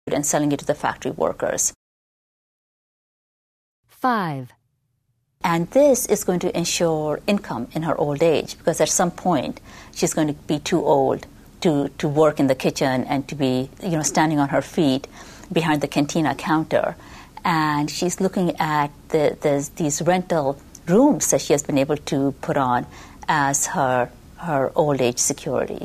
and selling it to the factory workers. 5. And this is going to ensure income in her old age, because at some point she's going to be too old to work in the kitchen and to be, standing on her feet behind the cantina counter. And she's looking at these rental rooms that she has been able to put on as her old age security.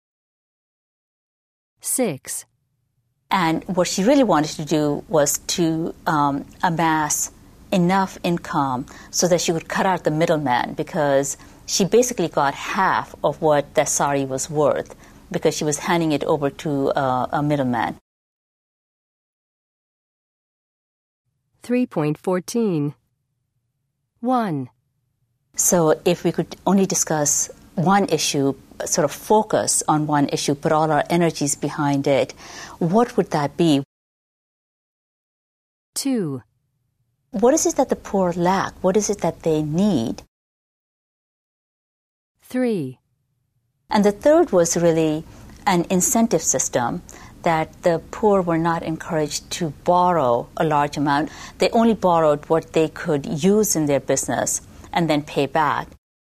6. And what she really wanted to do was to amass enough income so that she could cut out the middleman, because she basically got half of what that sari was worth because she was handing it over to a middleman. 3.14. 1. So if we could only discuss one issue, sort of focus on one issue, put all our energies behind it, what would that be? 2. What is it that the poor lack? What is it that they need? 3. And the third was really an incentive system that the poor were not encouraged to borrow a large amount. They only borrowed what they could use in their business and then pay back.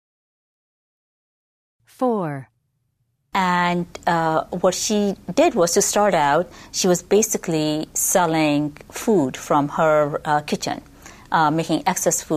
4. And what she did was to start out, she was basically selling food from her kitchen, making excess food